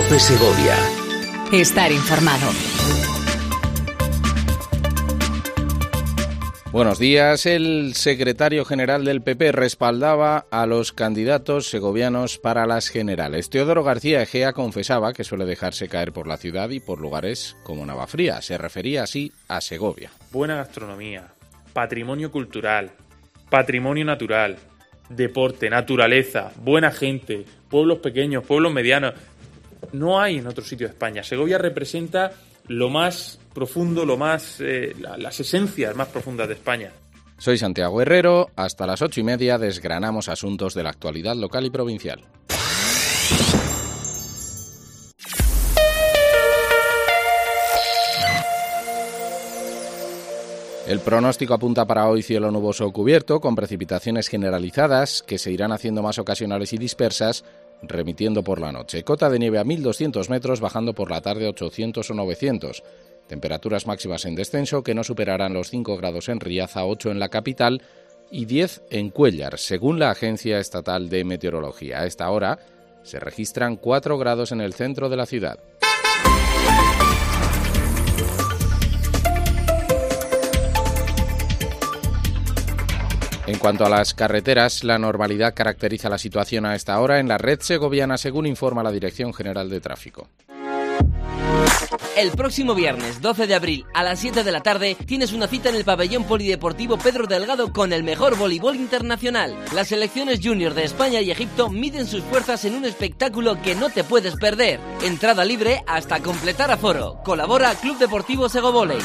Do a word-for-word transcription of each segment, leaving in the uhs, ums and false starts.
COPE Segovia. Estar informado. Buenos días. El secretario general del P P respaldaba a los candidatos segovianos para las generales. Teodoro García Egea confesaba que suele dejarse caer por la ciudad y por lugares como Navafría. Se refería así a Segovia. Buena gastronomía, patrimonio cultural, patrimonio natural, deporte, naturaleza, buena gente, pueblos pequeños, pueblos medianos. No hay en otro sitio de España. Segovia representa lo más profundo, lo más eh, las esencias más profundas de España. Soy Santiago Herrero. Hasta las ocho y media desgranamos asuntos de la actualidad local y provincial. El pronóstico apunta para hoy cielo nuboso o cubierto, con precipitaciones generalizadas que se irán haciendo más ocasionales y dispersas, remitiendo por la noche. Cota de nieve a mil doscientos metros, bajando por la tarde a ochocientos o novecientos. Temperaturas máximas en descenso que no superarán los cinco grados en Riaza, ocho en la capital y diez en Cuéllar, según la Agencia Estatal de Meteorología. A esta hora se registran cuatro grados en el centro de la ciudad. En cuanto a las carreteras, la normalidad caracteriza la situación a esta hora en la red segoviana, según informa la Dirección General de Tráfico. El próximo viernes doce de abril a las siete de la tarde tienes una cita en el pabellón polideportivo Pedro Delgado con el mejor voleibol internacional. Las selecciones junior de España y Egipto miden sus fuerzas en un espectáculo que no te puedes perder. Entrada libre hasta completar aforo. Colabora Club Deportivo Segovoley.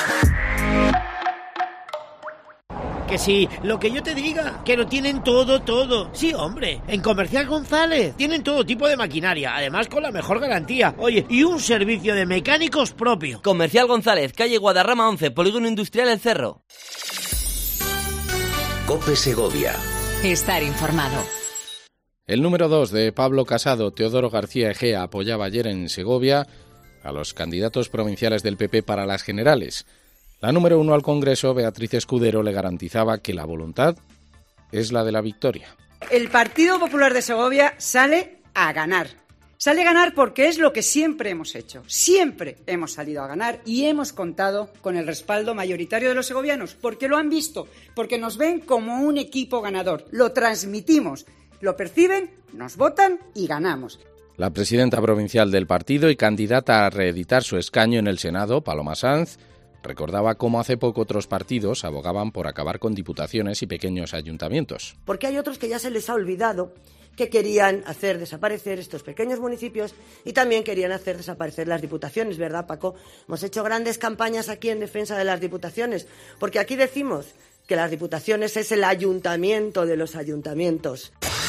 Que sí, lo que yo te diga, que lo tienen todo, todo. Sí, hombre, en Comercial González tienen todo tipo de maquinaria, además con la mejor garantía. Oye, y un servicio de mecánicos propio. Comercial González, calle Guadarrama once, Polígono Industrial El Cerro. COPE Segovia. Estar informado. El número dos de Pablo Casado, Teodoro García Egea, apoyaba ayer en Segovia a los candidatos provinciales del P P para las generales. La número uno al Congreso, Beatriz Escudero, le garantizaba que la voluntad es la de la victoria. El Partido Popular de Segovia sale a ganar. Sale a ganar porque es lo que siempre hemos hecho. Siempre hemos salido a ganar y hemos contado con el respaldo mayoritario de los segovianos, porque lo han visto, porque nos ven como un equipo ganador. Lo transmitimos, lo perciben, nos votan y ganamos. La presidenta provincial del partido y candidata a reeditar su escaño en el Senado, Paloma Sanz, recordaba cómo hace poco otros partidos abogaban por acabar con diputaciones y pequeños ayuntamientos. Porque hay otros que ya se les ha olvidado que querían hacer desaparecer estos pequeños municipios y también querían hacer desaparecer las diputaciones, ¿verdad, Paco? Hemos hecho grandes campañas aquí en defensa de las diputaciones, porque aquí decimos que las diputaciones es el ayuntamiento de los ayuntamientos.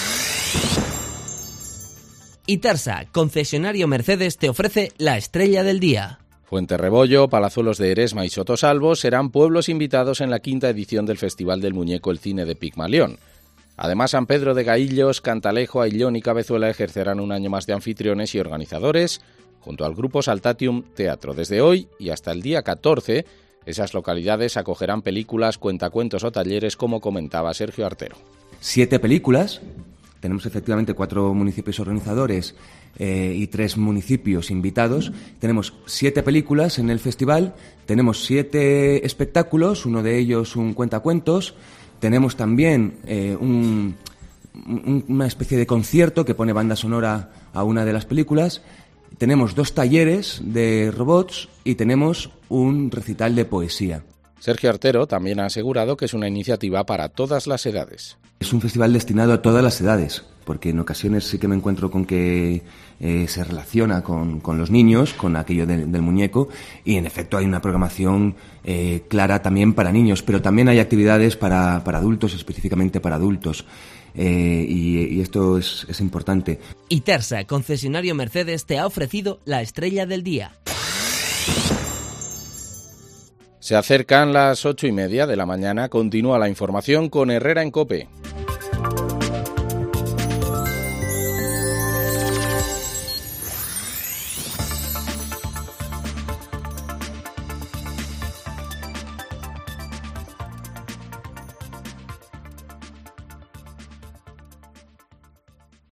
Itarsa, concesionario Mercedes, te ofrece la estrella del día. Fuenterrebollo, Palazuelos de Eresma y Sotosalvo serán pueblos invitados en la quinta edición del Festival del Muñeco El Cine de Pigmalión. Además, San Pedro de Gaillos, Cantalejo, Ayllón y Cabezuela ejercerán un año más de anfitriones y organizadores junto al grupo Saltatium Teatro. Desde hoy y hasta el día catorce, esas localidades acogerán películas, cuentacuentos o talleres, como comentaba Sergio Artero. Siete películas. Tenemos efectivamente cuatro municipios organizadores eh, y tres municipios invitados. Tenemos siete películas en el festival, tenemos siete espectáculos, uno de ellos un cuentacuentos. Tenemos también eh, un, un, una especie de concierto que pone banda sonora a una de las películas. Tenemos dos talleres de robots y tenemos un recital de poesía. Sergio Artero también ha asegurado que es una iniciativa para todas las edades. Es un festival destinado a todas las edades, porque en ocasiones sí que me encuentro con que eh, se relaciona con, con los niños, con aquello de, del muñeco, y en efecto hay una programación eh, clara también para niños, pero también hay actividades para, para adultos, específicamente para adultos. Eh, y, y esto es, es importante. Itarsa, concesionario Mercedes, te ha ofrecido la estrella del día. Se acercan las ocho y media de la mañana. Continúa la información con Herrera en COPE.